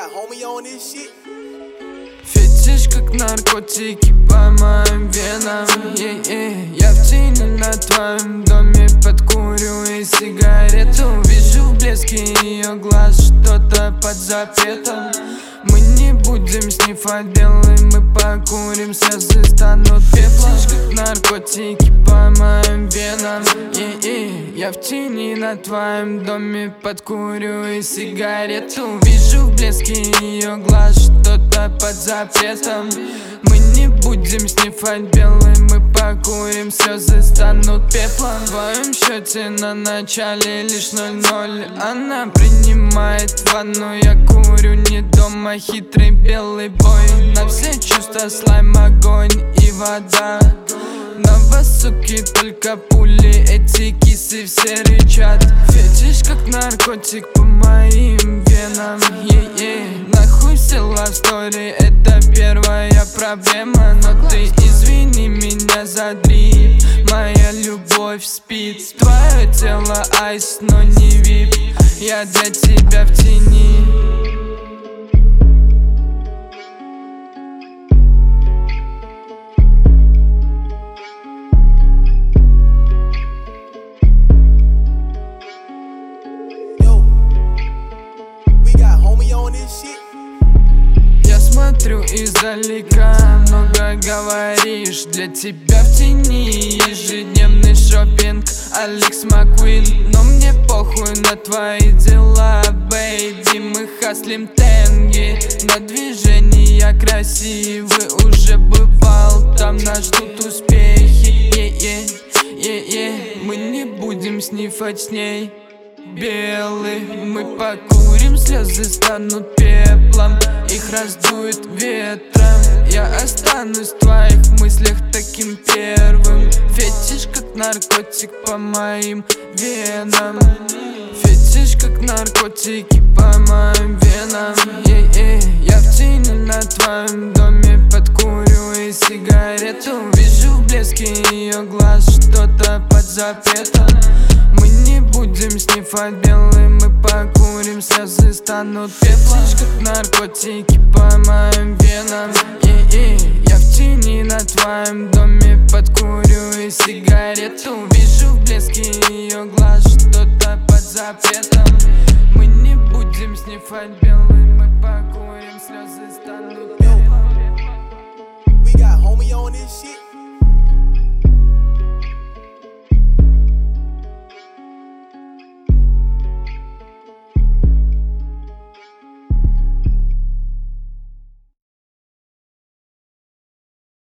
got homie on this shit. Фетиш как наркотики по моим венам. Я в тени на твоем доме подкурю и сигарету. Вижу блески ее глаз, что-то под запретом. Мы не будем снифать белый, мы покурим, слезы станут пеплом. Как наркотики по моим венам. Я в тени на твоем доме подкурю и сигарету. Вижу блески ее глаз, что-то под запретом. Мы не будем снифать белый, мы покурим, слезы станут пеплом. В твоем счете на начале лишь 0-0. Она принимает ванну, я курю не дома. Хитрый белый бой, на все чувства слайм, огонь и вода. На вас, суки, только пули, эти кисы все рычат. Фетиш как наркотик по моим венам. Нахуй все love story, это первая проблема. Но ты извини меня за дрип, моя любовь спит. Твое тело айс, но не вип, я для тебя в тени. Я смотрю издалека, много говоришь. Для тебя в тени ежедневный шопинг, Алекс Маквин. Но мне похуй на твои дела, бэйби. Мы хаслим тенги, на движения красивый. Уже бывал, там нас ждут успехи. Мы не будем снифать с ней белый, мы покурим, слезы станут пеплом. Их раздует ветром. Я останусь в твоих мыслях таким первым. Фетиш как наркотик по моим венам. Фетиш как наркотики по моим венам. Я в тени на твоем доме подкурю и сигарету. Вижу блески ее глаз, что-то под запретом. Мы не будем снифать белый, мы покурим, слезы станут пеплом. Как наркотики по моим венам. Я в тени на твоем доме подкурю и сигарету. Вижу блески ее глаз, что-то под запретом. Мы не будем снифать белый, мы покурим, слезы станут пеплом. We got homie on this shit.